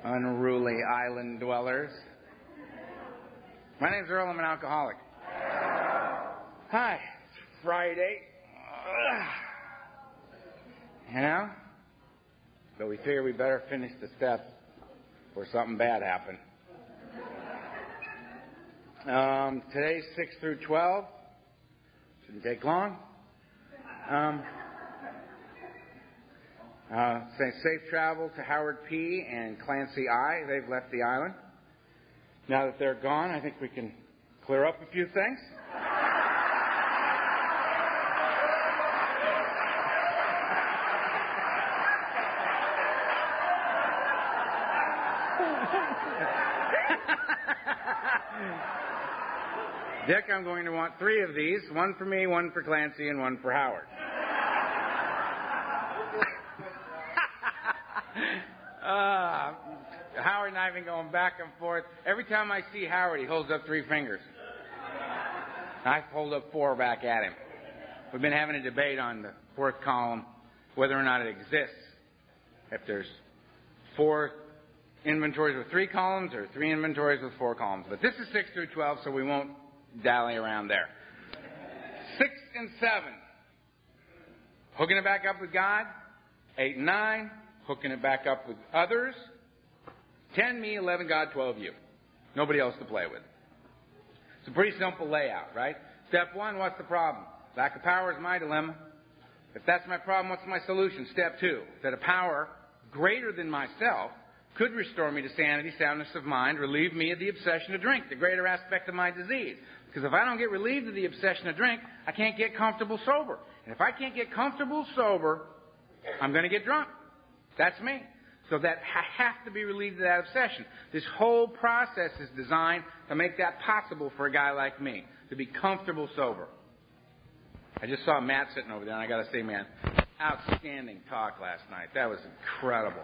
unruly island dwellers. My name's Earl. I'm an alcoholic. Hi, it's Friday. You know? But we figure we better finish the steps before something bad happened. Today's 6 through 12. Shouldn't take long. Say safe travel to Howard P. and Clancy I. They've left the island. Now that they're gone, I think we can clear up a few things. Dick, I'm going to want 3 of these. 1 for me, 1 for Clancy, and 1 for Howard. Howard and I have been going back and forth. Every time I see Howard, he holds up 3 fingers. I hold up 4 back at him. We've been having a debate on the 4th column, whether or not it exists. If there's 4 inventories with 3 columns or 3 inventories with 4 columns. But this is 6 through 12, so we won't dally around there. 6 and 7. Hooking it back up with God. 8 and 9. Hooking it back up with others. 10 me, 11 God, 12 you. Nobody else to play with. It's a pretty simple layout, right? Step 1, what's the problem? Lack of power is my dilemma. If that's my problem, what's my solution? Step 2, that a power greater than myself could restore me to sanity, soundness of mind, relieve me of the obsession to drink, the greater aspect of my disease. Because if I don't get relieved of the obsession to drink, I can't get comfortable sober. And if I can't get comfortable sober, I'm going to get drunk. That's me. So that I have to be relieved of that obsession. This whole process is designed to make that possible for a guy like me, to be comfortable sober. I just saw Matt sitting over there, and I got to say, man, outstanding talk last night. That was incredible.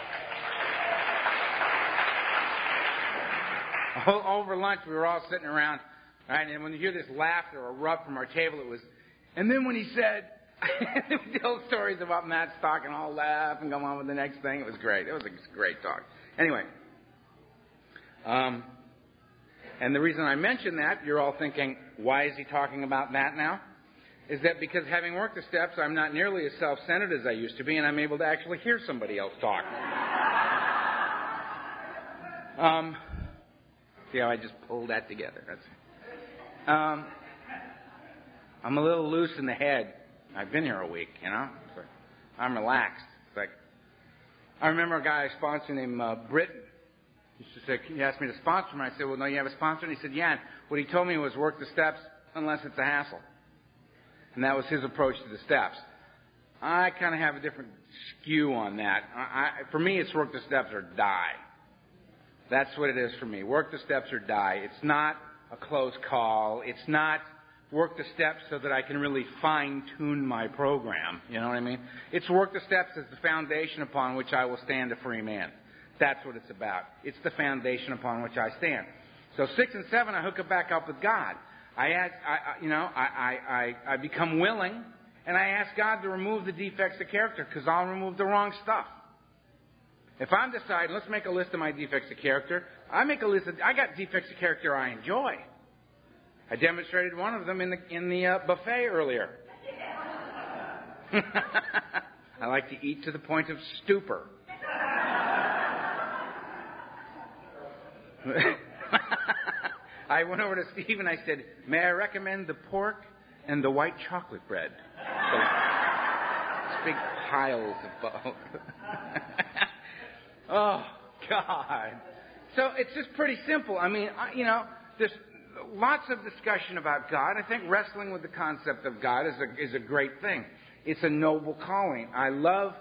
Over lunch, we were all sitting around, right? And when you hear this laughter erupt from our table, it was, and then when he said, we tell stories about Matt's talk and all laugh and go on with the next thing. It was great. It was a great talk. Anyway, and the reason I mention that, you're all thinking, why is he talking about that now? Is that because having worked the steps, I'm not nearly as self-centered as I used to be, and I'm able to actually hear somebody else talk. See how I just pulled that together? I'm a little loose in the head. I've been here a week, you know. So I'm relaxed. It's like, I remember a guy I sponsored named Britton. He asked me to sponsor him. I said, well, no, you have a sponsor? And he said, yeah. And what he told me was work the steps unless it's a hassle. And that was his approach to the steps. I kind of have a different skew on that. For me, it's work the steps or die. That's what it is for me. Work the steps or die. It's not a close call. It's not work the steps so that I can really fine-tune my program. You know what I mean? It's work the steps as the foundation upon which I will stand a free man. That's what it's about. It's the foundation upon which I stand. So 6 and 7, I hook it back up with God. I become willing, and I ask God to remove the defects of character, because I'll remove the wrong stuff. If I'm deciding, let's make a list of my defects of character, I got defects of character I enjoy. I demonstrated one of them in the buffet earlier. I like to eat to the point of stupor. I went over to Steve and I said, may I recommend the pork and the white chocolate bread? So, it's big piles of both. Oh, God. So it's just pretty simple. I mean, there's lots of discussion about God. I think wrestling with the concept of God is a great thing. It's a noble calling. I love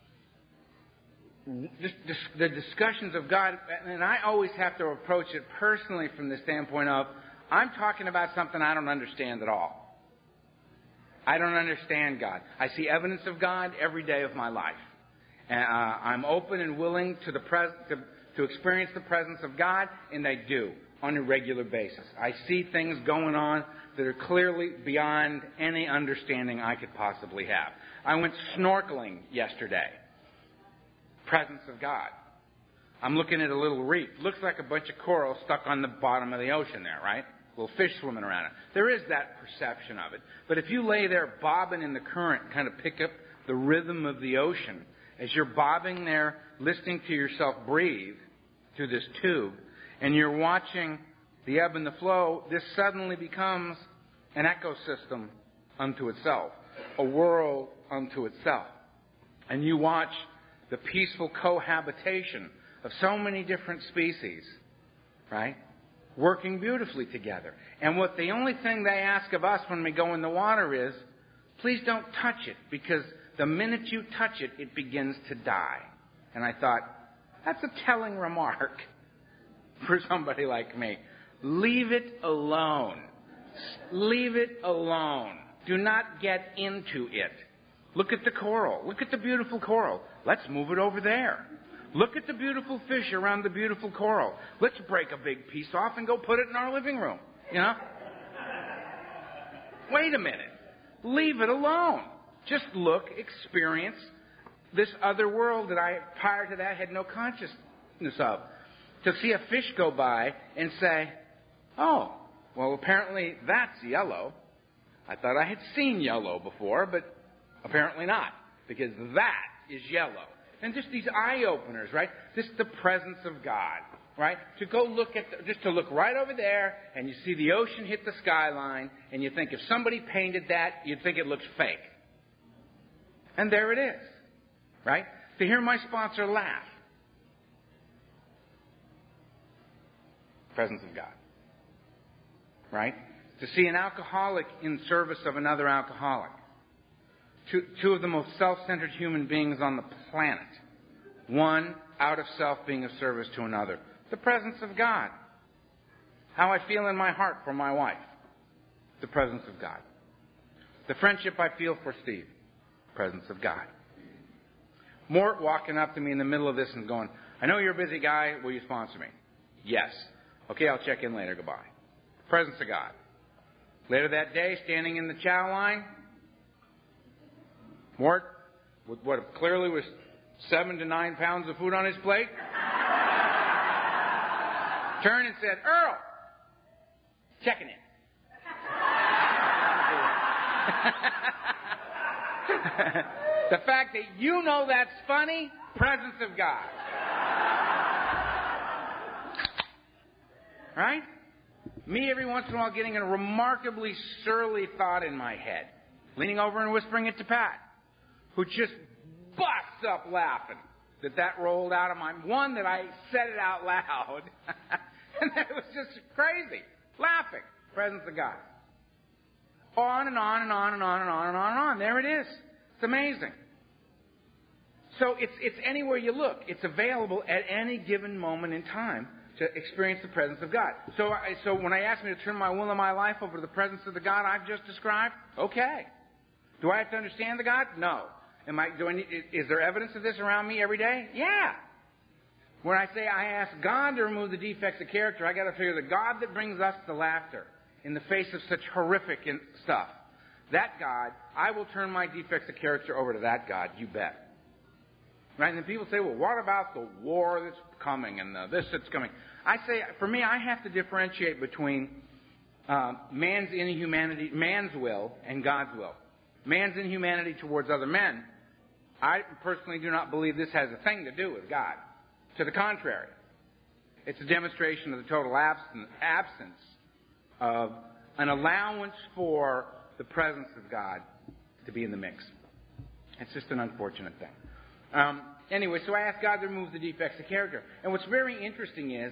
the discussions of God, and I always have to approach it personally from the standpoint of, I'm talking about something I don't understand at all. I don't understand God. I see evidence of God every day of my life. And I'm open and willing to experience the presence of God, and I do on a regular basis. I see things going on that are clearly beyond any understanding I could possibly have. I went snorkeling yesterday. Presence of God. I'm looking at a little reef. Looks like a bunch of coral stuck on the bottom of the ocean there, right? Little fish swimming around it. There is that perception of it. But if you lay there bobbing in the current, kind of pick up the rhythm of the ocean, as you're bobbing there, listening to yourself breathe through this tube, and you're watching the ebb and the flow, this suddenly becomes an ecosystem unto itself, a world unto itself. And you watch the peaceful cohabitation of so many different species, right, working beautifully together. And what the only thing they ask of us when we go in the water is, please don't touch it, because the minute you touch it, it begins to die. And I thought, that's a telling remark for somebody like me. Leave it alone. Leave it alone. Do not get into it. Look at the coral. Look at the beautiful coral. Let's move it over there. Look at the beautiful fish around the beautiful coral. Let's break a big piece off and go put it in our living room. You know? Wait a minute. Leave it alone. Just look, experience this other world that I, prior to that, had no consciousness of. To see a fish go by and say, oh, well, apparently that's yellow. I thought I had seen yellow before, but apparently not, because that is yellow. And just these eye-openers, right? This is the presence of God, right? To go look at, just to look right over there, and you see the ocean hit the skyline, and you think if somebody painted that, you'd think it looks fake. And there it is, right? To hear my sponsor laugh. Presence of God, right? To see an alcoholic in service of another alcoholic. Two of the most self-centered human beings on the planet. One out of self being of service to another. The presence of God. How I feel in my heart for my wife. The presence of God. The friendship I feel for Steve. Presence of God. Mort walking up to me in the middle of this and going, I know you're a busy guy. Will you sponsor me? Yes. Okay, I'll check in later. Goodbye. Presence of God. Later that day, standing in the chow line, Mort, with what clearly was 7 to 9 pounds of food on his plate, turned and said, Earl, checking in. The fact that you know that's funny, presence of God. Right? Me every once in a while getting a remarkably surly thought in my head. Leaning over and whispering it to Pat, who just busts up laughing that rolled out of my... One, that I said it out loud. And that was just crazy. Laughing. Presence of God. On and on and on and on and on and on and on. There it is. It's amazing. So it's anywhere you look. It's available at any given moment in time to experience the presence of God. So when I ask me to turn my will and my life over to the presence of the God I've just described, okay. Do I have to understand the God? No. Is there evidence of this around me every day? Yeah. When I say I ask God to remove the defects of character, I got to figure the God that brings us to laughter in the face of such horrific stuff, that God, I will turn my defects of character over to that God, you bet. Right? And then people say, well, what about the war that's coming and this that's coming? I say, for me, I have to differentiate between man's inhumanity, man's will, and God's will. Man's inhumanity towards other men, I personally do not believe this has a thing to do with God. To the contrary. It's a demonstration of the total absence of an allowance for the presence of God to be in the mix. It's just an unfortunate thing. Anyway, so I asked God to remove the defects of character. And what's very interesting is,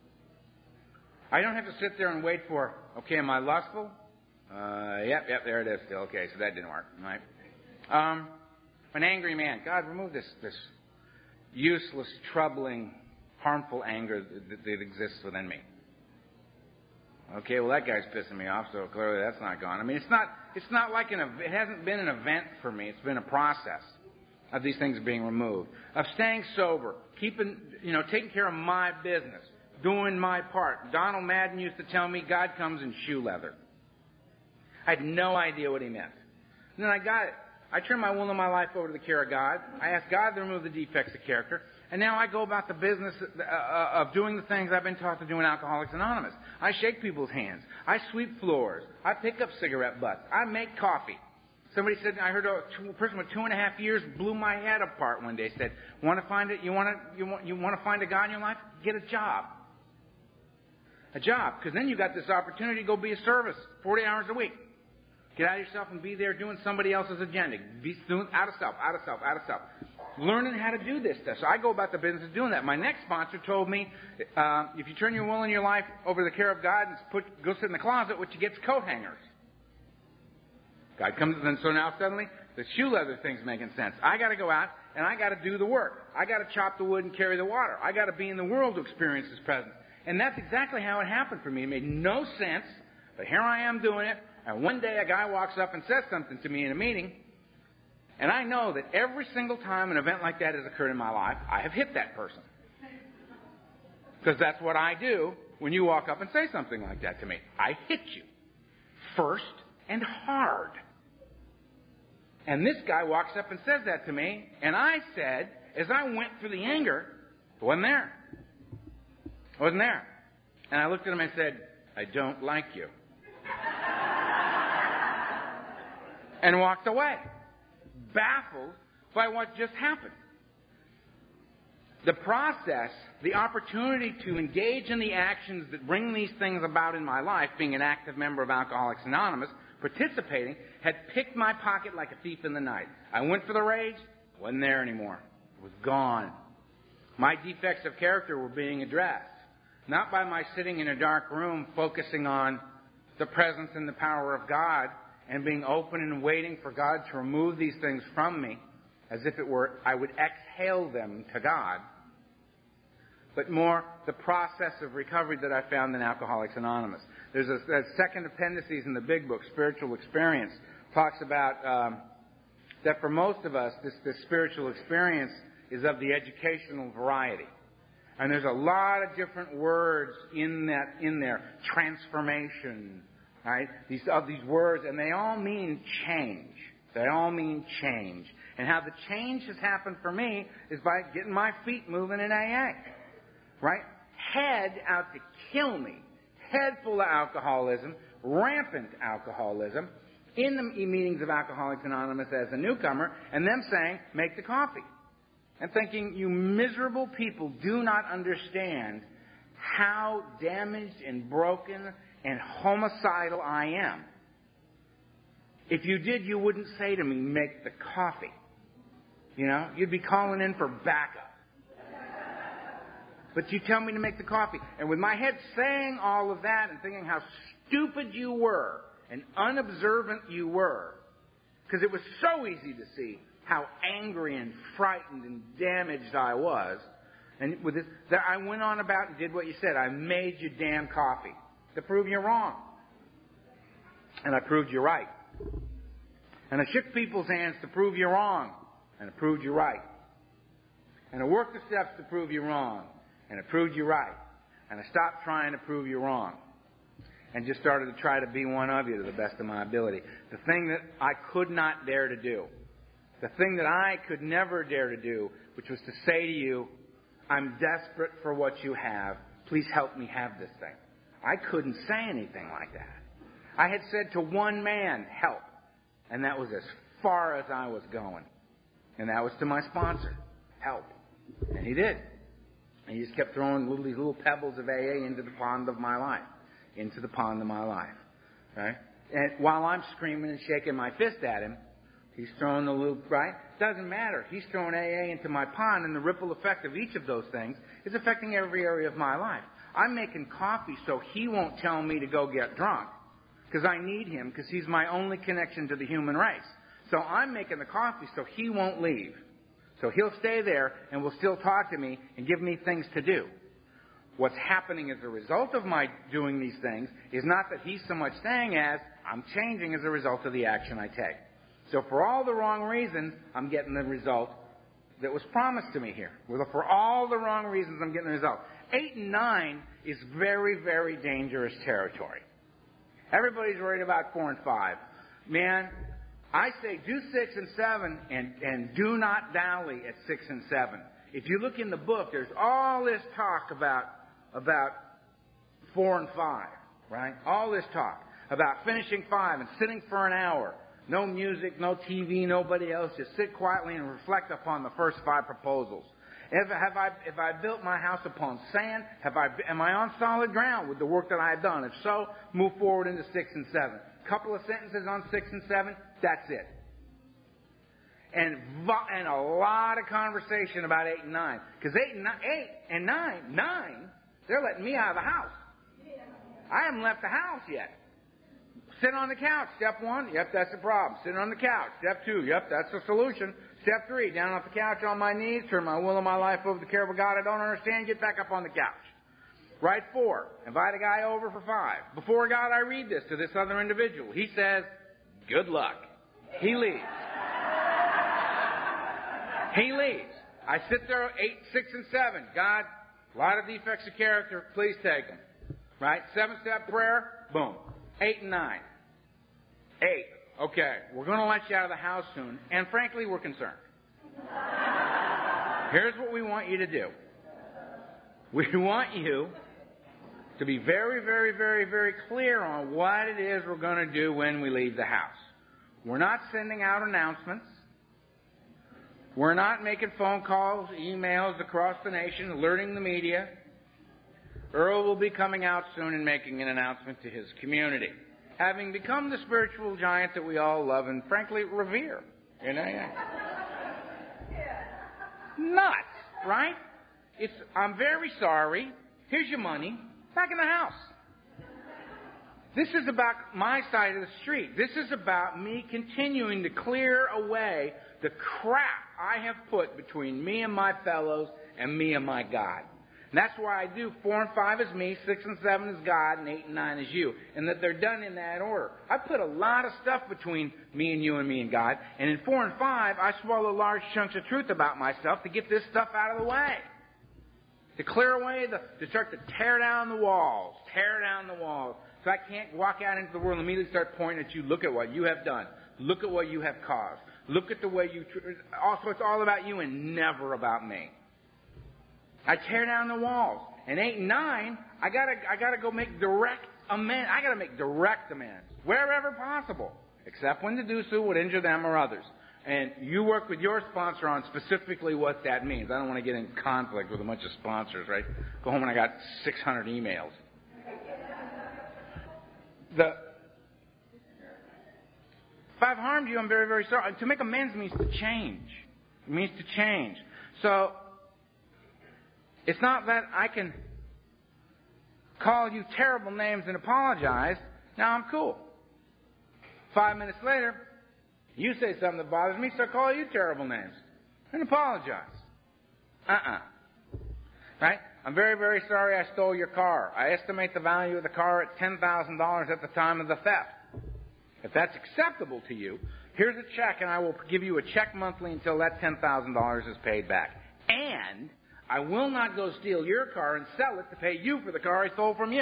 I don't have to sit there and wait for, okay, am I lustful? Yep, there it is still. Okay, so that didn't work. Right? An angry man. God, remove this useless, troubling, harmful anger that exists within me. Okay, well that guy's pissing me off, so clearly that's not gone. I mean, it's not like it hasn't been an event for me. It's been a process of these things being removed, of staying sober, taking care of my business, doing my part. Donald Madden used to tell me God comes in shoe leather. I had no idea what he meant. And then I got it. I turned my will and my life over to the care of God. I asked God to remove the defects of character. And now I go about the business of doing the things I've been taught to do in Alcoholics Anonymous. I shake people's hands. I sweep floors. I pick up cigarette butts. I make coffee. Somebody said, I heard a person with 2.5 years blew my head apart one day. Said, "Want to find it? You want to find a God in your life? Get a job. A job, because then you got this opportunity to go be a service 40 hours a week. Get out of yourself and be there doing somebody else's agenda. Be doing out of self. Learning how to do this stuff. So I go about the business of doing that. My next sponsor told me, if you turn your will and your life over to the care of God and go sit in the closet, what you get is coat hangers. God comes, and so now suddenly the shoe leather thing's making sense. I got to go out and I got to do the work. I got to chop the wood and carry the water. I got to be in the world to experience His presence. And that's exactly how it happened for me. It made no sense, but here I am doing it. And one day a guy walks up and says something to me in a meeting. And I know that every single time an event like that has occurred in my life, I have hit that person. Because that's what I do when you walk up and say something like that to me. I hit you. First and hard. And this guy walks up and says that to me. And I said, as I went through the anger, it wasn't there. It wasn't there. And I looked at him and said, I don't like you. And walked away. Baffled by what just happened. The process, the opportunity to engage in the actions that bring these things about in my life, being an active member of Alcoholics Anonymous, participating, had picked my pocket like a thief in the night. I went for the rage, wasn't there anymore. It was gone. My defects of character were being addressed. Not by my sitting in a dark room focusing on the presence and the power of God, and being open and waiting for God to remove these things from me, as if it were I would exhale them to God, but more the process of recovery that I found in Alcoholics Anonymous. There's a second appendices in the big book, Spiritual Experience, talks about that for most of us, this spiritual experience is of the educational variety. And there's a lot of different words in there. Transformation, right? These words, and they all mean change. They all mean change. And how the change has happened for me is by getting my feet moving in AA. Right? Head out to kill me. Head full of alcoholism, rampant alcoholism, in the meetings of Alcoholics Anonymous as a newcomer, and them saying, make the coffee. And thinking, you miserable people do not understand how damaged and broken and homicidal I am. If you did, you wouldn't say to me, make the coffee. You know, you'd be calling in for backup. But you tell me to make the coffee. And with my head saying all of that and thinking how stupid you were and unobservant you were, because it was so easy to see how angry and frightened and damaged I was. And with this, that I went on about and did what you said. I made you damn coffee to prove you're wrong. And I proved you right. And I shook people's hands to prove you wrong. And I proved you right. And I worked the steps to prove you wrong. And I proved you right. And I stopped trying to prove you wrong. And just started to try to be one of you to the best of my ability. The thing that I could not dare to do. The thing that I could never dare to do, which was to say to you, I'm desperate for what you have. Please help me have this thing. I couldn't say anything like that. I had said to one man, help. And that was as far as I was going. And that was to my sponsor, help. And he did. And he just kept throwing these little pebbles of AA into the pond of my life. Into the pond of my life. Right? And while I'm screaming and shaking my fist at him, he's throwing the little, right? Doesn't matter. He's throwing AA into my pond, and the ripple effect of each of those things is affecting every area of my life. I'm making coffee so he won't tell me to go get drunk, because I need him, because he's my only connection to the human race. So I'm making the coffee so he won't leave. So he'll stay there and will still talk to me and give me things to do. What's happening as a result of my doing these things is not that he's so much saying as, I'm changing as a result of the action I take. So for all the wrong reasons, I'm getting the result that was promised to me here. For all the wrong reasons, I'm getting the result. 8 and 9 is very, very dangerous territory. Everybody's worried about 4 and 5. Man, I say do 6 and 7 and do not dally at 6 and 7. if you look in the book, there's all this talk about 4 and 5, right? All this talk about finishing 5 and sitting for an hour. No music, no TV, nobody else. Just sit quietly and reflect upon the first 5 proposals. If I built my house upon sand? Am I on solid ground with the work that I have done? If so, move forward into 6 and 7. Couple of sentences on 6 and 7, that's it. And a lot of conversation about 8 and 9. Because 8 and 9, they're letting me out of the house. I haven't left the house yet. Sit on the couch, step 1, yep, that's the problem. Sit on the couch. Step 2, yep, that's the solution. Step 3, down off the couch on my knees, turn my will and my life over to the care of a God I don't understand, get back up on the couch. Right 4, invite a guy over for 5. Before God, I read this to this other individual. He says, good luck. He leaves. He leaves. I sit there 8, 6, and 7. God, a lot of defects of character, please take them. Right? 7-step prayer, boom. 8 and 9. 8. Okay, we're going to let you out of the house soon, and frankly, we're concerned. Here's what we want you to do. We want you to be very, very, very, very clear on what it is we're going to do when we leave the house. We're not sending out announcements. We're not making phone calls, emails across the nation, alerting the media. Earl will be coming out soon and making an announcement to his community, having become the spiritual giant that we all love and frankly revere. You know, nuts, right? I'm very sorry. Here's your money. Back in the house. This is about my side of the street. This is about me continuing to clear away the crap I have put between me and my fellows and me and my God. And that's why I do 4 and 5 is me, 6 and 7 is God, and 8 and 9 is you. And that they're done in that order. I put a lot of stuff between me and you and me and God. And in 4 and 5, I swallow large chunks of truth about myself to get this stuff out of the way. To clear away, to start to tear down the walls. Tear down the walls. So I can't walk out into the world and immediately start pointing at you. Look at what you have done. Look at what you have caused. Look at the way you... Also, it's all about you and never about me. I tear down the walls. And 8 and 9, I gotta go make direct amends. I gotta make direct amends wherever possible, except when to do so would injure them or others. And you work with your sponsor on specifically what that means. I don't want to get in conflict with a bunch of sponsors, right? Go home and I got 600 emails. If I've harmed you, I'm very, very sorry. To make amends means to change. It means to change. So it's not that I can call you terrible names and apologize. Now I'm cool. 5 minutes later, you say something that bothers me, so I call you terrible names and apologize. Right? I'm very, very sorry I stole your car. I estimate the value of the car at $10,000 at the time of the theft. If that's acceptable to you, here's a check, and I will give you a check monthly until that $10,000 is paid back. And I will not go steal your car and sell it to pay you for the car I stole from you.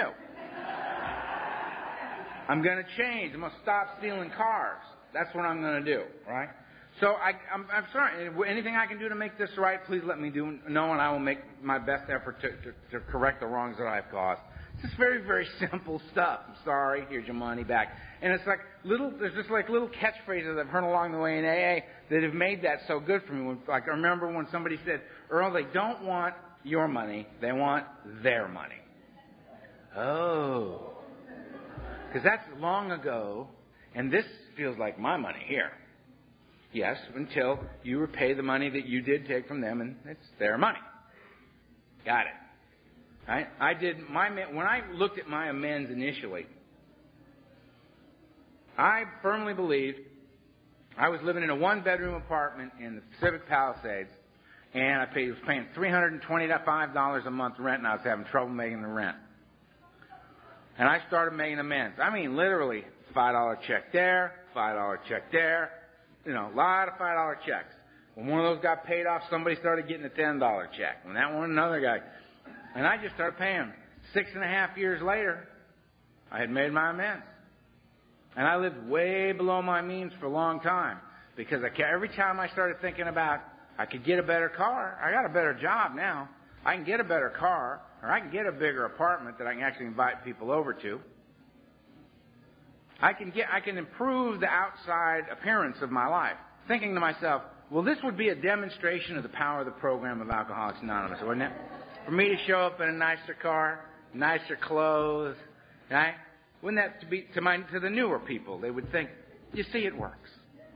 I'm going to change. I'm going to stop stealing cars. That's what I'm going to do, right? So I'm sorry. Anything I can do to make this right, please let me know, and I will make my best effort to correct the wrongs that I've caused. It's just very, very simple stuff. I'm sorry. Here's your money back. And it's like there's just like little catchphrases I've heard along the way in AA that have made that so good for me. Like I remember when somebody said, Earl, they don't want your money. They want their money. Oh. Because that's long ago, and this feels like my money here. Yes, until you repay the money that you did take from them, and it's their money. Got it. Right? When I looked at my amends initially, I firmly believed I was living in a one-bedroom apartment in the Pacific Palisades, and I was paying $325 a month rent, and I was having trouble making the rent. And I started making amends. I mean, literally, $5 check there, $5 check there, a lot of $5 checks. When one of those got paid off, somebody started getting a $10 check. When that one, another guy. And I just started paying. 6.5 years later, I had made my amends. And I lived way below my means for a long time. Because every time I started thinking about I could get a better car. I got a better job now. I can get a better car, or I can get a bigger apartment that I can actually invite people over to. I can improve the outside appearance of my life. Thinking to myself, well, this would be a demonstration of the power of the program of Alcoholics Anonymous, wouldn't it? For me to show up in a nicer car, nicer clothes, right? Wouldn't that be to the newer people? They would think, you see, it works.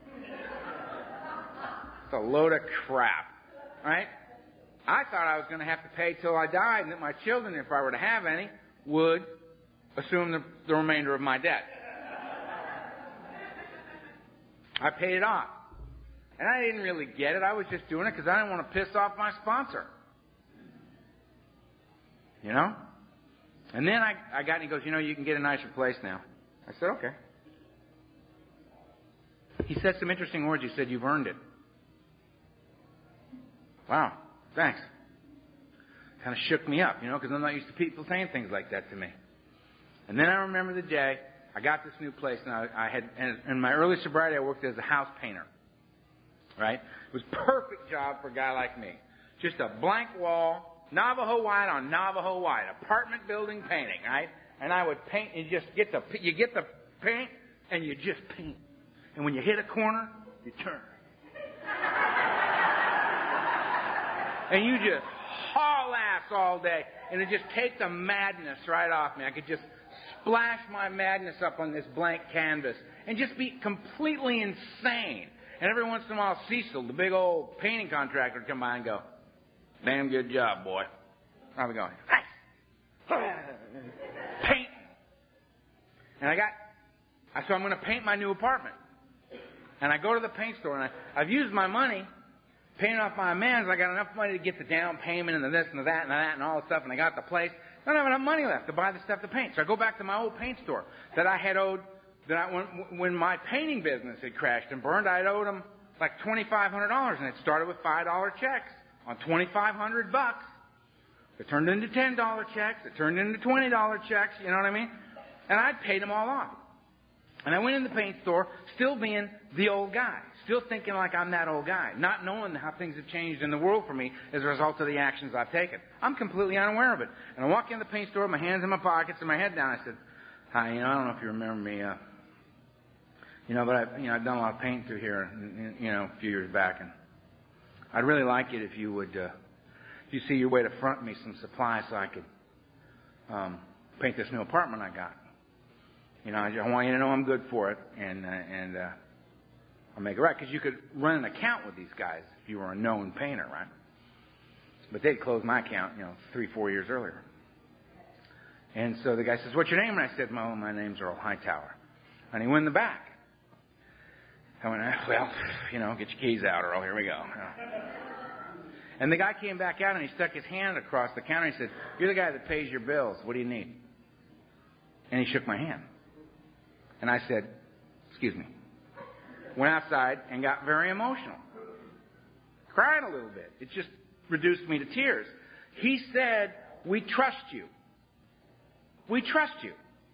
It's a load of crap, right? I thought I was going to have to pay till I died, and that my children, if I were to have any, would assume the remainder of my debt. I paid it off. And I didn't really get it. I was just doing it because I didn't want to piss off my sponsor. You know? And then I got, and he goes, you know, you can get a nicer place now. I said, okay. He said some interesting words. He said, you've earned it. Wow. Thanks. Kind of shook me up, you know, because I'm not used to people saying things like that to me. And then I remember the day I got this new place, and I had, in my early sobriety, I worked as a house painter. Right? It was a perfect job for a guy like me. Just a blank wall, Navajo white on Navajo white, apartment building painting, right? And I would paint, and you get the paint, and you just paint. And when you hit a corner, you turn. And you just haul ass all day, and it just takes the madness right off me. I could just splash my madness up on this blank canvas and just be completely insane. And every once in a while, Cecil, the big old painting contractor, would come by and go, damn good job, boy. I'd be going, paint. And so I'm going to paint my new apartment. And I go to the paint store, and I've used my money, paying off my amends. I got enough money to get the down payment and the this and the that and that and all the stuff, and I got the place. I don't have enough money left to buy the stuff to paint. So I go back to my old paint store that I had owed. When my painting business had crashed and burned, I'd owed them like $2,500, and it started with $5 checks on $2,500. It turned into $10 checks. It turned into $20 checks. You know what I mean? And I'd paid them all off. And I went in the paint store, still being the old guy, still thinking like I'm that old guy, not knowing how things have changed in the world for me as a result of the actions I've taken. I'm completely unaware of it. And I walk in the paint store, my hands in my pockets and my head down. I said, hi, I don't know if you remember me. But I've done a lot of painting through here, a few years back, and I'd really like it if you would, if you see your way to front me some supplies so I could paint this new apartment I got. I want you to know I'm good for it, and I'll make it right, because you could run an account with these guys if you were a known painter, right? But they'd closed my account, 3-4 years earlier. And so the guy says, "What's your name?" And I said, "My name's Earl Hightower." And he went in the back. I went, "Well, get your keys out, Earl. Here we go." And the guy came back out and he stuck his hand across the counter and he said, "You're the guy that pays your bills. What do you need?" And he shook my hand. And I said, "Excuse me." Went outside and got very emotional. Cried a little bit. It just reduced me to tears. He said, "We trust you. We trust you."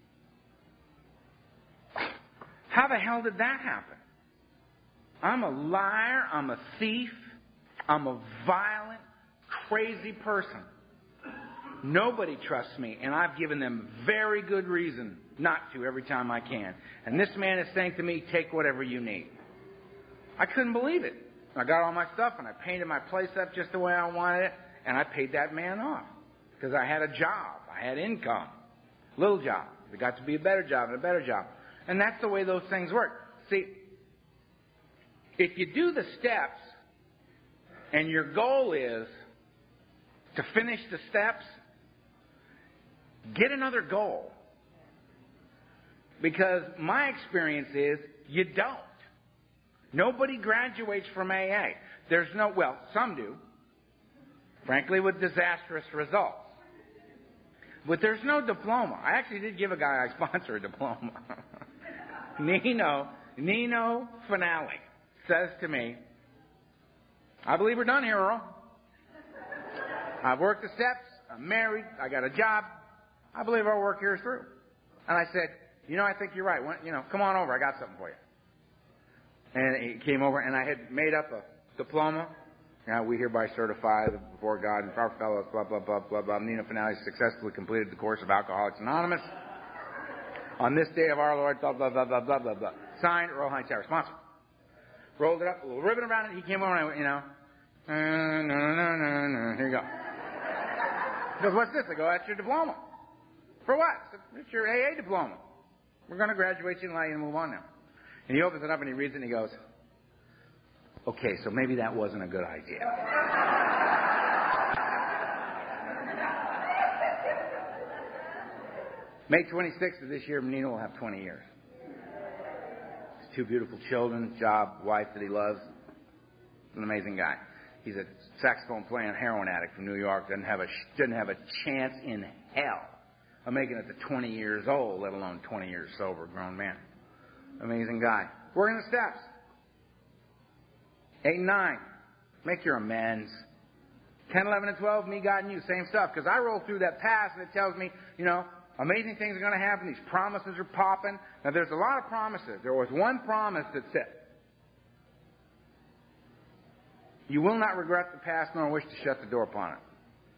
How the hell did that happen? I'm a liar. I'm a thief. I'm a violent, crazy person. Nobody trusts me, and I've given them very good reason not to every time I can. And this man is saying to me, "Take whatever you need." I couldn't believe it. I got all my stuff, and I painted my place up just the way I wanted it, and I paid that man off because I had a job. I had income. Little job. It got to be a better job and a better job. And that's the way those things work. See, if you do the steps and your goal is to finish the steps, get another goal. Because my experience is you don't. Nobody graduates from AA. Some do, frankly, with disastrous results. But there's no diploma. I actually did give a guy I sponsor a diploma. Nino Finale says to me, "I believe we're done here, Earl. I've worked the steps. I'm married. I got a job. I believe our work here is through." And I said, "I think you're right. Come on over. I got something for you." And he came over, and I had made up a diploma Now, we hereby certify that before God and our fellows, blah, blah, blah, blah, blah. Nina Finale successfully completed the course of Alcoholics Anonymous. On this day of our Lord, blah, blah, blah, blah, blah, blah, blah. Signed, Earl Hines, our sponsor. Rolled it up, a little ribbon around it. He came over and I went, here you go. He goes, what's this? I go, that's your diploma. For what? It's your AA diploma. We're going to graduate you and allow you to move on now. And he opens it up and he reads it and he goes, okay, so maybe that wasn't a good idea. May 26th of this year, Nina will have 20 years. His 2 beautiful children, job, wife that he loves. An amazing guy. He's a saxophone playing heroin addict from New York. Doesn't have a chance in hell of making it to 20 years old, let alone 20 years sober, grown man. Amazing guy. Working the steps. 8 and 9, make your amends. 10, 11, and 12, me, God, and you, same stuff. Because I roll through that path and it tells me, amazing things are going to happen. These promises are popping. Now, there's a lot of promises. There was one promise that said, you will not regret the past nor wish to shut the door upon it.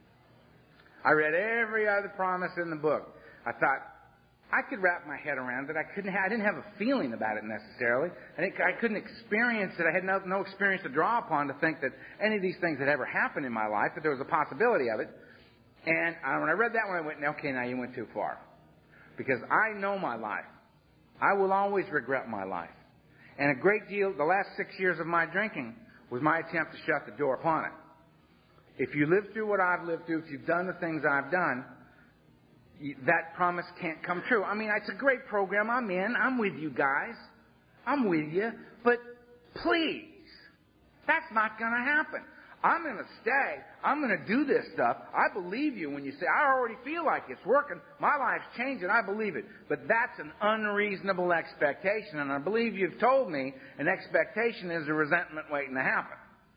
I read every other promise in the book. I thought, I could wrap my head around it. I didn't have a feeling about it necessarily. I couldn't experience it. I had no experience to draw upon to think that any of these things had ever happened in my life, that there was a possibility of it. And when I read that one, I went, okay, now you went too far. Because I know my life. I will always regret my life. And a great deal, the last 6 years of my drinking was my attempt to shut the door upon it. If you live through what I've lived through, if you've done the things I've done, that promise can't come true. I mean, it's a great program I'm in. I'm with you guys. I'm with you. But please, that's not going to happen. I'm going to stay. I'm going to do this stuff. I believe you when you say, I already feel like it's working. My life's changing. I believe it. But that's an unreasonable expectation. And I believe you've told me an expectation is a resentment waiting to happen.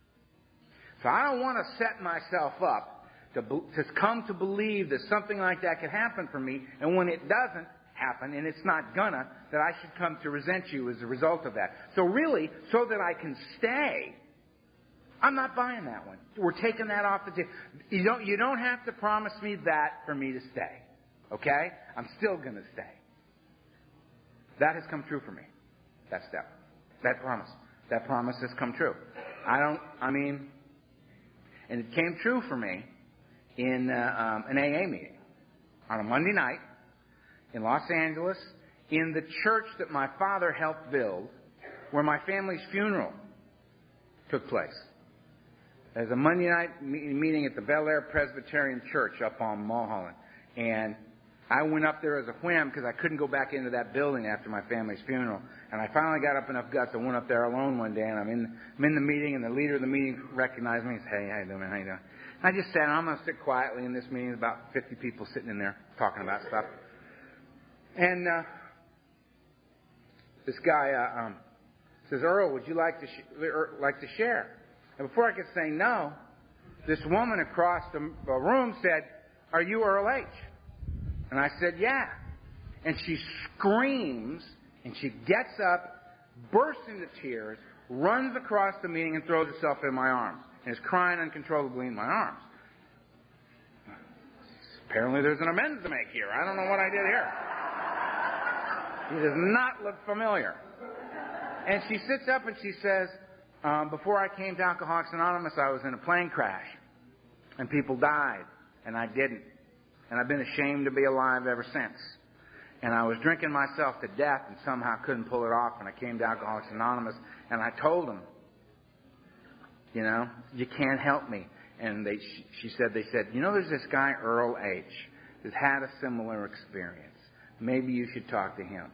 So I don't want to set myself up to come to believe that something like that could happen for me. And when it doesn't happen, and it's not gonna, that I should come to resent you as a result of that. So really, so that I can stay, I'm not buying that one. We're taking that off the table. You don't have to promise me that for me to stay. Okay? I'm still going to stay. That has come true for me. That step. That promise. That promise has come true. And it came true for me in an AA meeting on a Monday night in Los Angeles in the church that my father helped build where my family's funeral took place. There's a Monday night meeting at the Bel Air Presbyterian Church up on Mulholland. And I went up there as a whim because I couldn't go back into that building after my family's funeral. And I finally got up enough guts. I went up there alone one day, and I'm in the meeting, and the leader of the meeting recognized me and said, hey, how you doing, man? How you doing? And I just said, I'm going to sit quietly in this meeting. There's about 50 people sitting in there talking about stuff. And this guy says, Earl, would you like to share? And before I could say no, this woman across the room said, are you Earl H.? And I said, yeah. And she screams, and she gets up, bursts into tears, runs across the meeting, and throws herself in my arms, and is crying uncontrollably in my arms. Apparently there's an amends to make here. I don't know what I did here. It does not look familiar. And she sits up and she says, before I came to Alcoholics Anonymous, I was in a plane crash, and people died, and I didn't. And I've been ashamed to be alive ever since. And I was drinking myself to death and somehow couldn't pull it off. And I came to Alcoholics Anonymous and I told them, you can't help me. And they said, there's this guy, Earl H., who's had a similar experience. Maybe you should talk to him.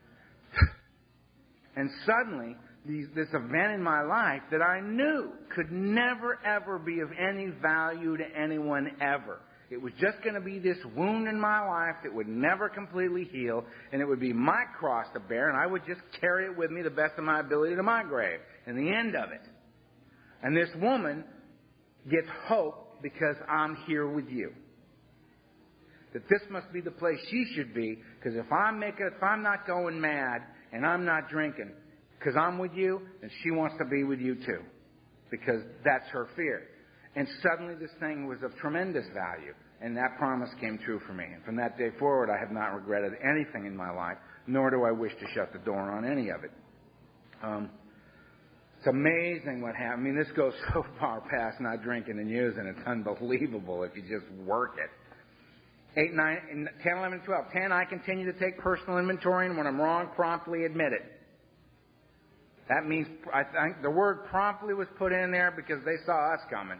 And suddenly, this event in my life that I knew could never, ever be of any value to anyone ever. It was just going to be this wound in my life that would never completely heal, and it would be my cross to bear, and I would just carry it with me the best of my ability to my grave, and the end of it. And this woman gets hope because I'm here with you. That this must be the place she should be, because if I'm not going mad and I'm not drinking, because I'm with you, then she wants to be with you too. because that's her fear. And suddenly this thing was of tremendous value. And that promise came true for me. And from that day forward, I have not regretted anything in my life, nor do I wish to shut the door on any of it. It's amazing what happened. I mean, this goes so far past not drinking and using. It's unbelievable if you just work it. 8, 9, 10, 11, 12. 10, I continue to take personal inventory, and when I'm wrong, promptly admit it. That means, I think the word promptly was put in there because they saw us coming.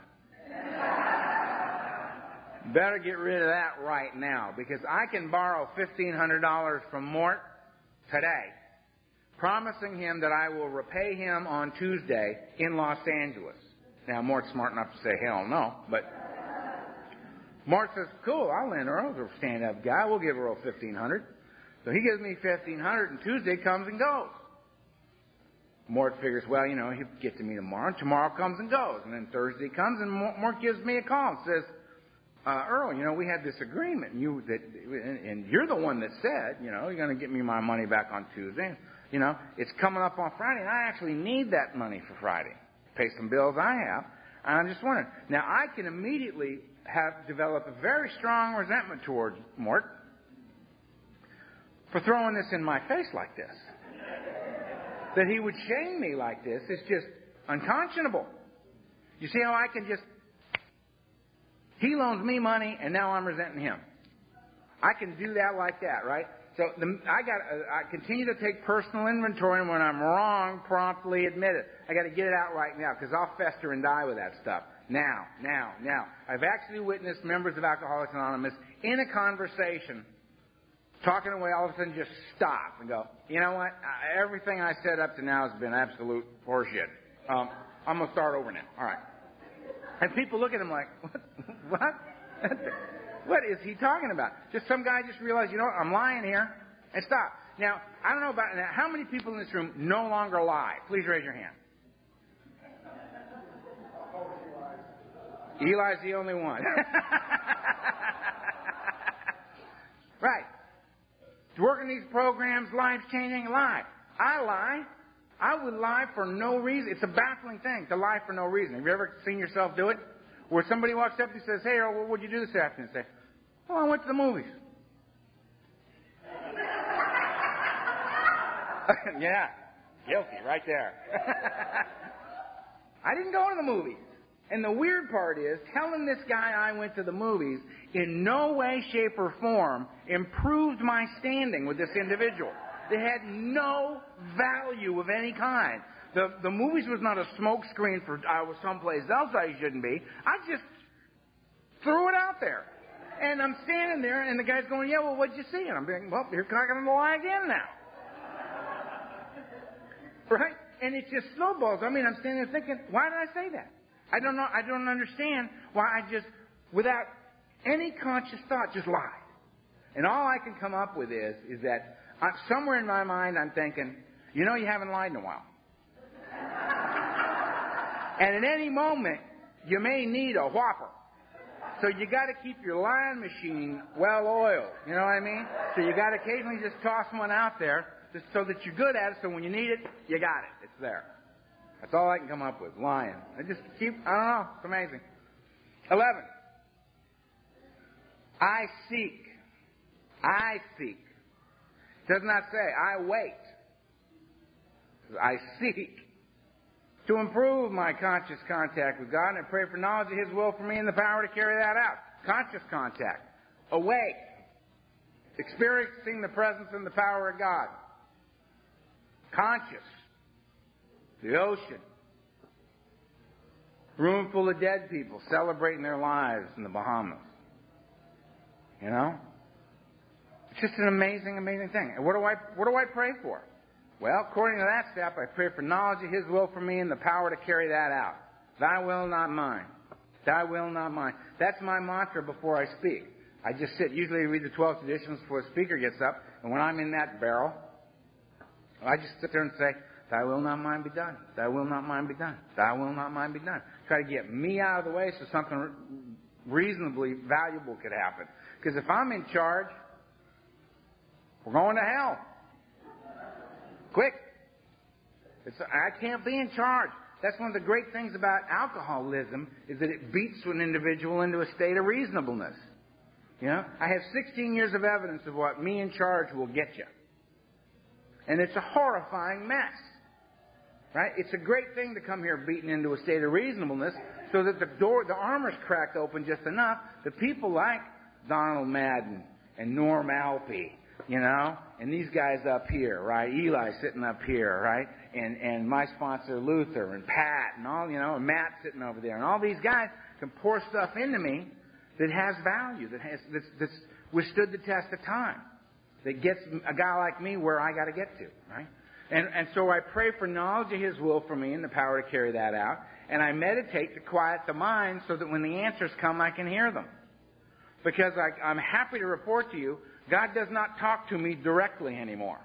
Better get rid of that right now, because I can borrow $1,500 from Mort today, promising him that I will repay him on Tuesday in Los Angeles. Now, Mort's smart enough to say, hell no, but Mort says, cool, I'll lend Earl. He's a stand-up guy. We'll give Earl $1,500. So he gives me $1,500, and Tuesday comes and goes. Mort figures, well, you know, he'll get to me tomorrow, and tomorrow comes and goes. And then Thursday comes, and Mort gives me a call and says, Earl, you know, we had this agreement, and you're the one that said, you know, you're going to get me my money back on Tuesday. You know, it's coming up on Friday, and I actually need that money for Friday. Pay some bills I have. And I'm just wondering. Now, I can immediately have developed a very strong resentment towards Mort for throwing this in my face like this. That he would shame me like this is just unconscionable. You see how I can just... He loans me money, and now I'm resenting him. I can do that like that, right? So I continue to take personal inventory, and when I'm wrong, promptly admit it. I got to get it out right now, because I'll fester and die with that stuff. Now. I've actually witnessed members of Alcoholics Anonymous in a conversation talking away, all of a sudden just stop and go, you know what? Everything I said up to now has been absolute horseshit. I'm going to start over now. All right. And people look at him like, what? What is he talking about? Just some guy just realized, you know what? I'm lying here. And stop. Now, I don't know about now. How many people in this room no longer lie? Please raise your hand. Eli's the only one. Right. Working these programs, lives changing, lie. I lie. I would lie for no reason. It's a baffling thing to lie for no reason. Have you ever seen yourself do it? Where somebody walks up and says, hey, Earl, what would you do this afternoon? And say, oh, I went to the movies. Yeah. Guilty right there. I didn't go to the movies. And the weird part is, telling this guy I went to the movies in no way, shape, or form improved my standing with this individual. They had no value of any kind. The movies was not a smoke screen for I was someplace else I shouldn't be. I just threw it out there. And I'm standing there, and the guy's going, yeah, well, what'd you see? And I'm thinking, well, you're talking to lie again now. Right? And it just snowballs. I mean, I'm standing there thinking, why did I say that? I don't know. I don't understand why I just, without any conscious thought, just lied. And all I can come up with is that somewhere in my mind I'm thinking, you know, you haven't lied in a while. And at any moment, you may need a whopper. So you got to keep your lying machine well oiled. You know what I mean? So you got to occasionally just toss one out there just so that you're good at it. So when you need it, you got it. It's there. That's all I can come up with. Lying. I don't know. It's amazing. 11. I seek. It does not say, I wait. I seek to improve my conscious contact with God, and I pray for knowledge of His will for me and the power to carry that out. Conscious contact. Awake. Experiencing the presence and the power of God. Conscious. The ocean. Room full of dead people celebrating their lives in the Bahamas. You know? It's just an amazing, amazing thing. And what do I pray for? Well, according to that step, I pray for knowledge of His will for me and the power to carry that out. Thy will, not mine. Thy will, not mine. That's my mantra before I speak. I just sit. Usually I read the 12th editions before the speaker gets up. And when I'm in that barrel, I just sit there and say, Thy will, not mine, be done. Thy will, not mine, be done. Thy will, not mine, be done. Try to get me out of the way so something reasonably valuable could happen. Because if I'm in charge, we're going to hell. Quick. I can't be in charge. That's one of the great things about alcoholism, is that it beats an individual into a state of reasonableness. You know, I have 16 years of evidence of what me in charge will get you. And it's a horrifying mess. Right? It's a great thing to come here beaten into a state of reasonableness so that the armor's cracked open just enough that people like Donald Madden and Norm Alpey, you know, and these guys up here, right? Eli sitting up here, right? And my sponsor Luther and Pat and all, you know, and Matt sitting over there. And all these guys can pour stuff into me that has value, that's withstood the test of time, that gets a guy like me where I got to get to, right? And so I pray for knowledge of His will for me and the power to carry that out. And I meditate to quiet the mind so that when the answers come, I can hear them. Because I'm happy to report to you, God does not talk to me directly anymore.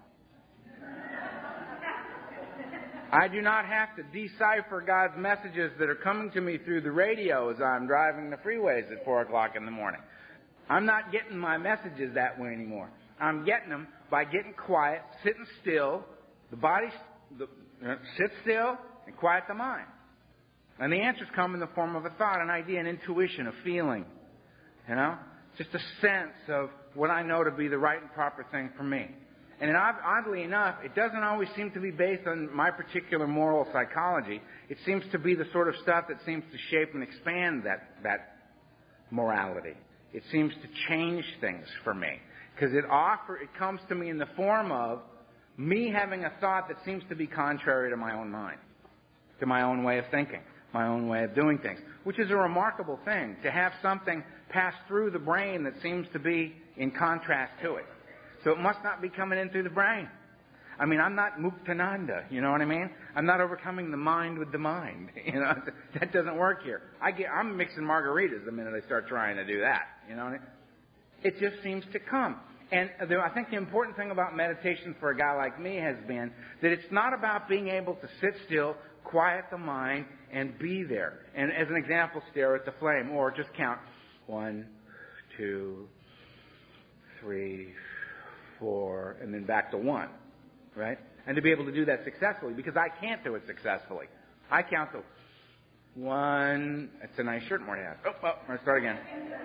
I do not have to decipher God's messages that are coming to me through the radio as I'm driving the freeways at 4 o'clock in the morning. I'm not getting my messages that way anymore. I'm getting them by getting quiet, sitting still. The body sit still and quiet the mind. And the answers come in the form of a thought, an idea, an intuition, a feeling. You know? Just a sense of what I know to be the right and proper thing for me. And oddly enough, it doesn't always seem to be based on my particular moral psychology. It seems to be the sort of stuff that seems to shape and expand that morality. It seems to change things for me. Because it comes to me in the form of me having a thought that seems to be contrary to my own mind, to my own way of thinking, my own way of doing things, which is a remarkable thing, to have something pass through the brain that seems to be in contrast to it. So it must not be coming in through the brain. I mean, I'm not Muktananda, you know what I mean? I'm not overcoming the mind with the mind. You know, that doesn't work here. I'm mixing margaritas the minute I start trying to do that, you know what I mean? It just seems to come. And I think the important thing about meditation for a guy like me has been that it's not about being able to sit still, quiet the mind, and be there. And as an example, stare at the flame, or just count 1, 2, 3, 4, and then back to 1, right? And to be able to do that successfully, because I can't do it successfully. I count to 1. It's a nice shirt Morty has. I'm going to start again.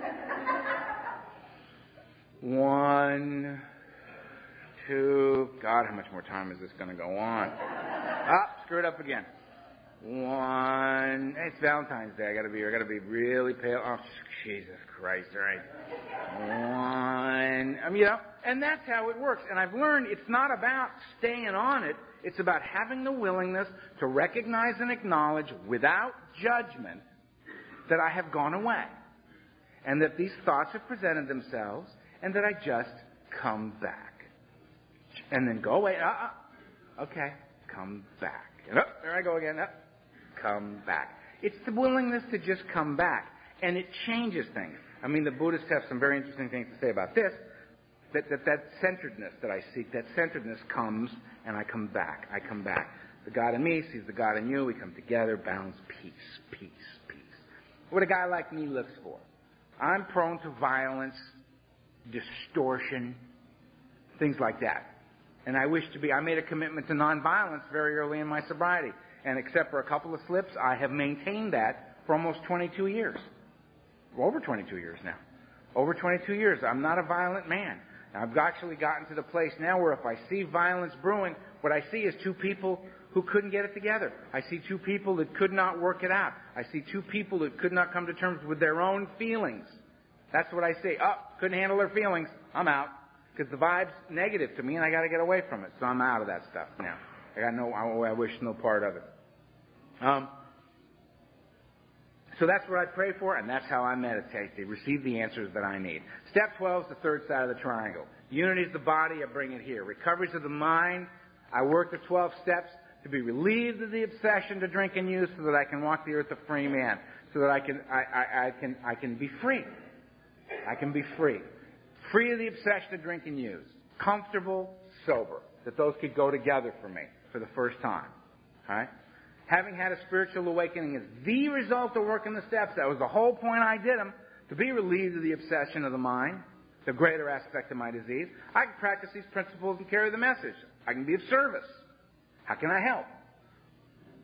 1, 2. God, how much more time is this going to go on? Screw it up again. 1. Hey, it's Valentine's Day. I got to be really pale. Oh, Jesus Christ! All right. 1. You know, and that's how it works. And I've learned it's not about staying on it. It's about having the willingness to recognize and acknowledge without judgment that I have gone away, and that these thoughts have presented themselves, and that I just come back. And then go away. Okay. Come back. And there I go again. Come back. It's the willingness to just come back. And it changes things. I mean, the Buddhists have some very interesting things to say about this. That centeredness that I seek, that centeredness comes, and I come back. I come back. The God in me sees the God in you. We come together, balance, peace, peace, peace. What a guy like me looks for. I'm prone to violence, distortion, things like that. And I made a commitment to nonviolence very early in my sobriety. And except for a couple of slips, I have maintained that for almost 22 years. Over 22 years now. Over 22 years. I'm not a violent man. I've actually gotten to the place now where if I see violence brewing, what I see is two people who couldn't get it together. I see two people that could not work it out. I see two people that could not come to terms with their own feelings. That's what I see. Couldn't handle their feelings. I'm out. Because the vibe's negative to me and I got to get away from it. So I'm out of that stuff now. I wish no part of it. So that's what I pray for, and that's how I meditate, to receive the answers that I need. Step 12 is the third side of the triangle. Unity is the body, I bring it here. Recoveries of the mind, I work the 12 steps to be relieved of the obsession to drink and use so that I can walk the earth a free man, so that I can be free. I can be free. Free of the obsession to drink and use. Comfortable, sober. That those could go together for me for the first time. All right? Having had a spiritual awakening is the result of working the steps. That was the whole point I did them, to be relieved of the obsession of the mind, the greater aspect of my disease. I can practice these principles and carry the message. I can be of service. How can I help?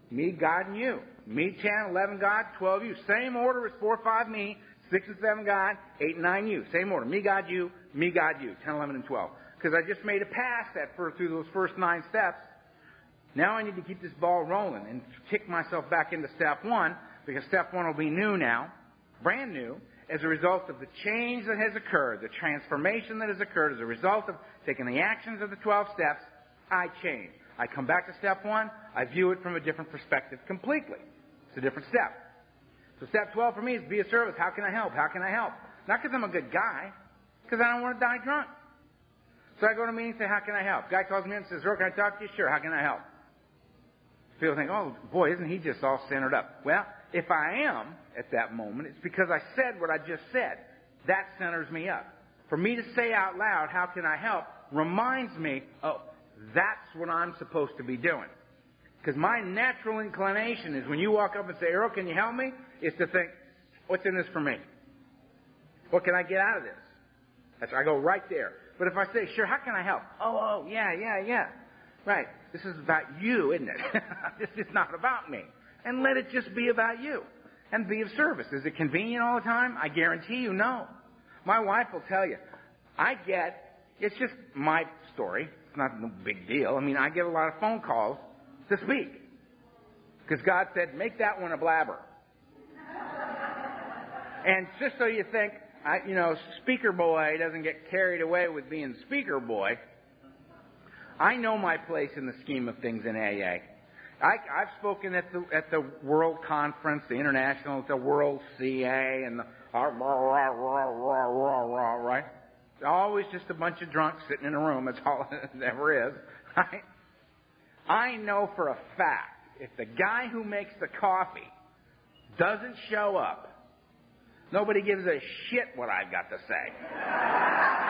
me, God, and you. Me, 10, 11, God, 12, you. Same order as 4, 5, me. 6 and 7, God. 8 and 9, you. Same order. Me, God, you. Me, God, you. 10, 11, and 12. Because I just made a pass through those first 9 steps. Now I need to keep this ball rolling and kick myself back into step 1, because step 1 will be new now, brand new, as a result of the change that has occurred, the transformation that has occurred as a result of taking the actions of the 12 steps. I change. I come back to step 1. I view it from a different perspective completely. It's a different step. So step 12 for me is be of service. How can I help? How can I help? Not because I'm a good guy, because I don't want to die drunk. So I go to a meeting and say, how can I help? Guy calls me in and says, Earl, can I talk to you? Sure, how can I help? People think, oh, boy, isn't he just all centered up? Well, if I am at that moment, it's because I said what I just said. That centers me up. For me to say out loud, how can I help, reminds me, oh, that's what I'm supposed to be doing. Because my natural inclination is when you walk up and say, Earl, can you help me? Is to think, what's in this for me? What can I get out of this? I go right there. But if I say, sure, how can I help? Oh, yeah. Right. This is about you, isn't it? This is not about me. And let it just be about you. And be of service. Is it convenient all the time? I guarantee you, no. My wife will tell you. It's just my story. It's not no big deal. I mean, I get a lot of phone calls to speak. Because God said, make that one a blabber. And just so you think, speaker boy doesn't get carried away with being speaker boy, I know my place in the scheme of things in AA. I've spoken at the World Conference, the International, the World CA, and the right? Always just a bunch of drunks sitting in a room. That's all it ever is. Right? I know for a fact, if the guy who makes the coffee doesn't show up, nobody gives a shit what I've got to say.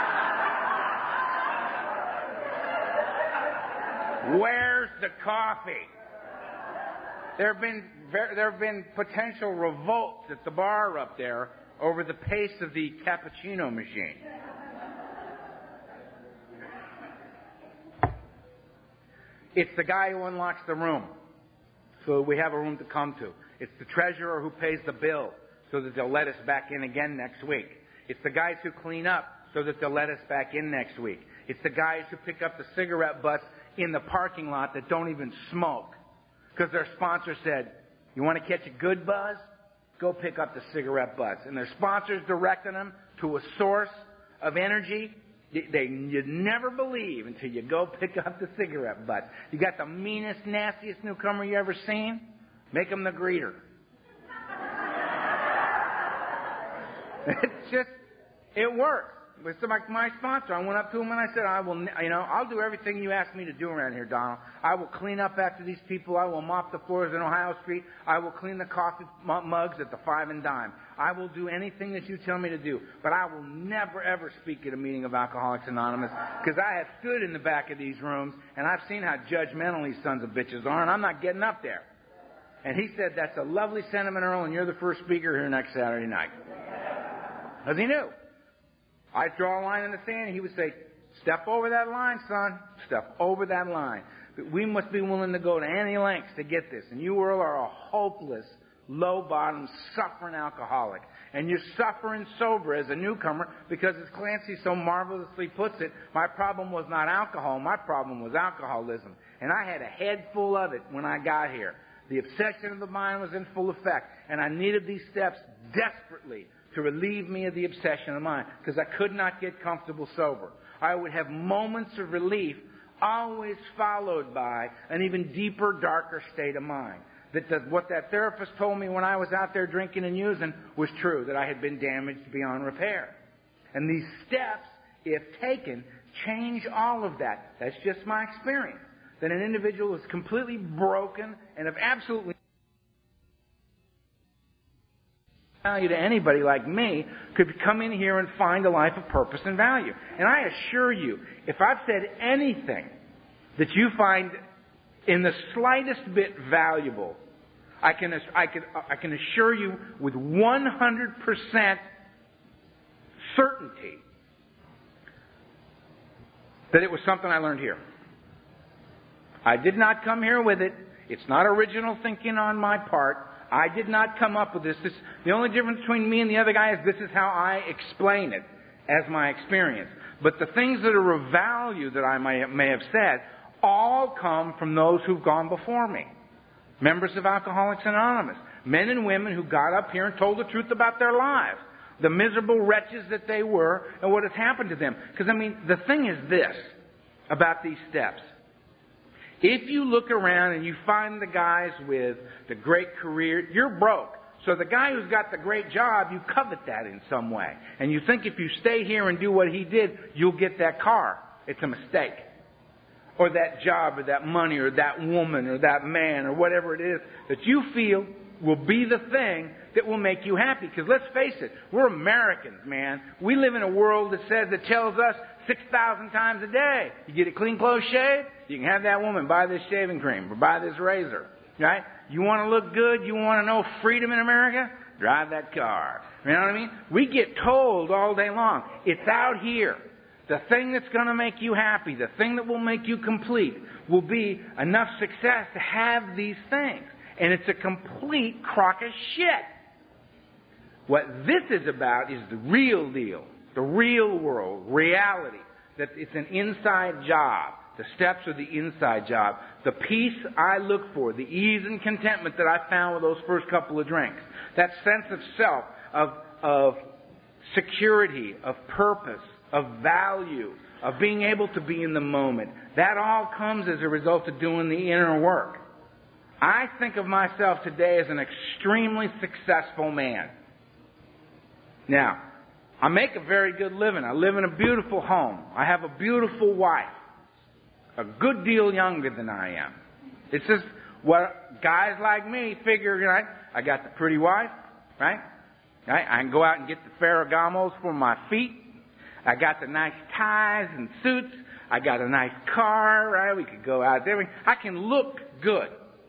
Where's the coffee? There have been potential revolts at the bar up there over the pace of the cappuccino machine. It's the guy who unlocks the room so we have a room to come to. It's the treasurer who pays the bill so that they'll let us back in again next week. It's the guys who clean up so that they'll let us back in next week. It's the guys who pick up the cigarette butts in the parking lot that don't even smoke. Because their sponsor said, you want to catch a good buzz? Go pick up the cigarette butts. And their sponsor's directing them to a source of energy you'd never believe until you go pick up the cigarette butts. You got the meanest, nastiest newcomer you ever seen? Make them the greeter. It works. With my sponsor, I went up to him and I said, I'll do everything you ask me to do around here, Donald. I will clean up after these people. I will mop the floors in Ohio Street. I will clean the coffee mugs at the 5 and Dime. I will do anything that you tell me to do. But I will never, ever speak at a meeting of Alcoholics Anonymous, because I have stood in the back of these rooms and I've seen how judgmental these sons of bitches are, and I'm not getting up there. And he said, that's a lovely sentiment, Earl, and you're the first speaker here next Saturday night. Because he knew. I'd draw a line in the sand, and he would say, step over that line, son. Step over that line. But we must be willing to go to any lengths to get this. And you, Earl, are a hopeless, low-bottom, suffering alcoholic. And you're suffering sober as a newcomer because, as Clancy so marvelously puts it, my problem was not alcohol. My problem was alcoholism. And I had a head full of it when I got here. The obsession of the mind was in full effect. And I needed these steps desperately to relieve me of the obsession of mind, because I could not get comfortable sober. I would have moments of relief, always followed by an even deeper, darker state of mind. What that therapist told me when I was out there drinking and using was true, that I had been damaged beyond repair. And these steps, if taken, change all of that. That's just my experience. That an individual is completely broken and of absolutely value to anybody like me could come in here and find a life of purpose and value. And I assure you, if I've said anything that you find in the slightest bit valuable, I can assure you with 100% certainty that it was something I learned here. I did not come here with it. It's not original thinking on my part. I did not come up with this. The only difference between me and the other guy is this is how I explain it as my experience. But the things that are of value that I may have said all come from those who've gone before me. Members of Alcoholics Anonymous. Men and women who got up here and told the truth about their lives. The miserable wretches that they were and what has happened to them. Because, the thing is this about these steps. If you look around and you find the guys with the great career, you're broke. So the guy who's got the great job, you covet that in some way. And you think if you stay here and do what he did, you'll get that car. It's a mistake. Or that job, or that money, or that woman, or that man, or whatever it is that you feel will be the thing that will make you happy. Because let's face it, we're Americans, man. We live in a world that tells us 6,000 times a day. You get a clean clothes shave, you can have that woman buy this shaving cream or buy this razor. Right? You want to look good, you want to know freedom in America? Drive that car. You know what I mean? We get told all day long, it's out here. The thing that's going to make you happy, the thing that will make you complete, will be enough success to have these things. And it's a complete crock of shit. What this is about is the real deal, the real world, reality. That it's an inside job. The steps are the inside job. The peace I look for, the ease and contentment that I found with those first couple of drinks. That sense of self, of security, of purpose, of value, of being able to be in the moment. That all comes as a result of doing the inner work. I think of myself today as an extremely successful man. Now, I make a very good living. I live in a beautiful home. I have a beautiful wife. A good deal younger than I am. It's just what guys like me figure, right? I got the pretty wife, right? I can go out and get the Ferragamos for my feet. I got the nice ties and suits. I got a nice car, right? We could go out there. I can look good.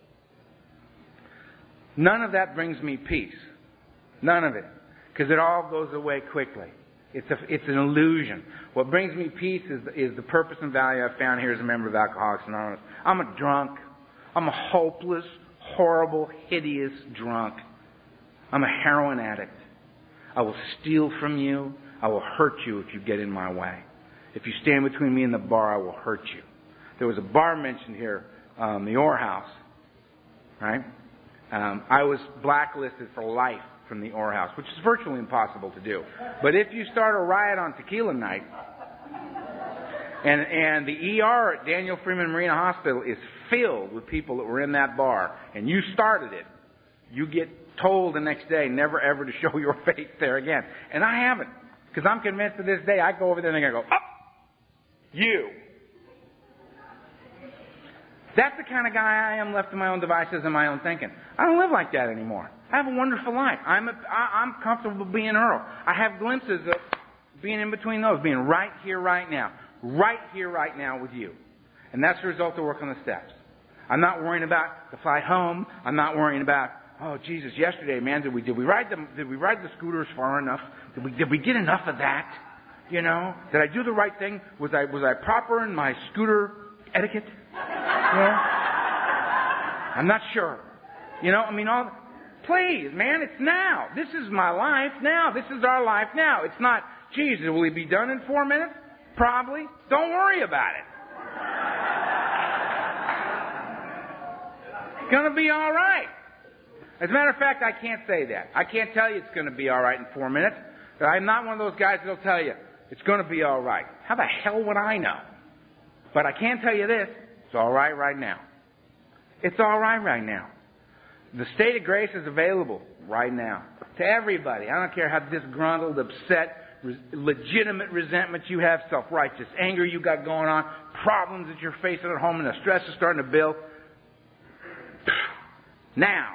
None of that brings me peace. None of it. Because it all goes away quickly. It's an illusion. What brings me peace is the purpose and value I've found here as a member of Alcoholics Anonymous. I'm a drunk. I'm a hopeless, horrible, hideous drunk. I'm a heroin addict. I will steal from you. I will hurt you if you get in my way. If you stand between me and the bar, I will hurt you. There was a bar mentioned here, the Orr House, right? I was blacklisted for life from the Orr House, which is virtually impossible to do. But if you start a riot on tequila night, and the ER at Daniel Freeman Marina Hospital is filled with people that were in that bar, and you started it, you get told the next day never ever to show your face there again. And I haven't, because I'm convinced to this day I go over there and I go, oh, you. That's the kind of guy I am, left to my own devices and my own thinking. I don't live like that anymore. I have a wonderful life. I'm comfortable being Earl. I have glimpses of being in between those, being right here, right now. Right here, right now with you. And that's the result of working the steps. I'm not worrying about the flight home. I'm not worrying about, oh, Jesus, yesterday, man, did we ride the scooters far enough? Did we get enough of that? You know? Did I do the right thing? Was I proper in my scooter etiquette? You know? I'm not sure. You know, please, man, it's now. This is my life now. This is our life now. It's not, Jesus, will he be done in 4 minutes? Probably. Don't worry about it. It's going to be all right. As a matter of fact, I can't say that. I can't tell you it's going to be all right in 4 minutes. I'm not one of those guys that'll tell you it's going to be all right. How the hell would I know? But I can tell you this. It's all right right now. It's all right right now. The state of grace is available right now to everybody. I don't care how disgruntled, upset, legitimate resentment you have, self-righteous anger you got going on, problems that you're facing at home, and the stress is starting to build. Now.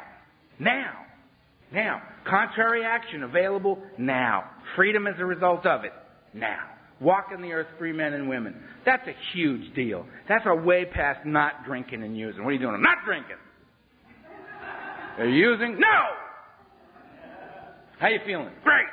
Contrary action available now. Freedom as a result of it now. Walking the earth, free men and women. That's a huge deal. That's a way past not drinking and using. What are you doing? I'm not drinking. Are you using? No! How you feeling? Great!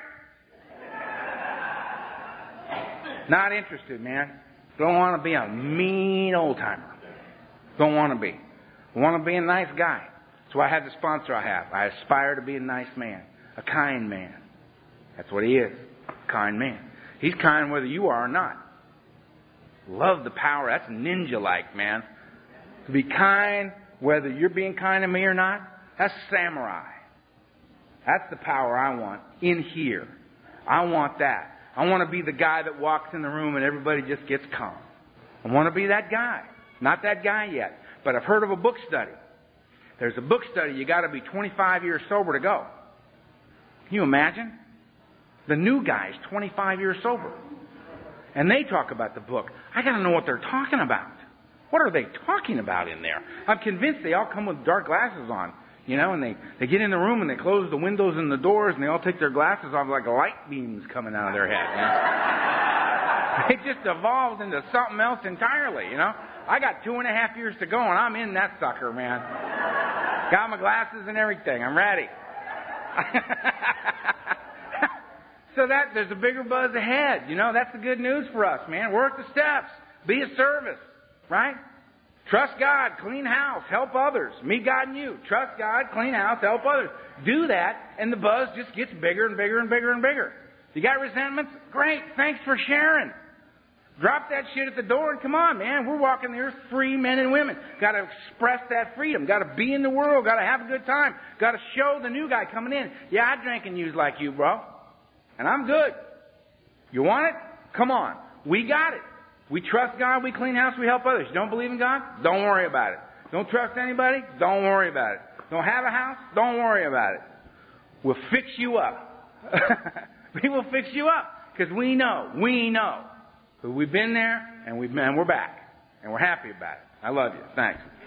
Not interested, man. Don't want to be a mean old-timer. Don't want to be. I want to be a nice guy. That's why I have the sponsor I have. I aspire to be a nice man, a kind man. That's what he is, a kind man. He's kind whether you are or not. Love the power. That's ninja-like, man. To be kind whether you're being kind to me or not, that's samurai. That's the power I want in here. I want that. I want to be the guy that walks in the room and everybody just gets calm. I want to be that guy. Not that guy yet. But I've heard of a book study. There's a book study you got to be 25 years sober to go. Can you imagine? The new guy's 25 years sober. And they talk about the book. I got to know what they're talking about. What are they talking about in there? I'm convinced they all come with dark glasses on. You know, and they get in the room and they close the windows and the doors and they all take their glasses off like light beams coming out of their head. You know? It just evolved into something else entirely, you know. I got 2.5 years to go and I'm in that sucker, man. Got my glasses and everything. I'm ready. So there's a bigger buzz ahead. You know, that's the good news for us, man. Work the steps. Be a service, right? Trust God, clean house, help others. Meet God in you. Trust God, clean house, help others. Do that, and the buzz just gets bigger and bigger and bigger and bigger. You got resentments? Great, thanks for sharing. Drop that shit at the door and come on, man. We're walking the earth free men and women. Got to express that freedom. Got to be in the world. Got to have a good time. Got to show the new guy coming in. Yeah, I drink and use like you, bro. And I'm good. You want it? Come on. We got it. We trust God, we clean house, we help others. You don't believe in God? Don't worry about it. Don't trust anybody? Don't worry about it. Don't have a house? Don't worry about it. We'll fix you up. We will fix you up. Because we know. We've been there and we're back. And we're happy about it. I love you. Thanks.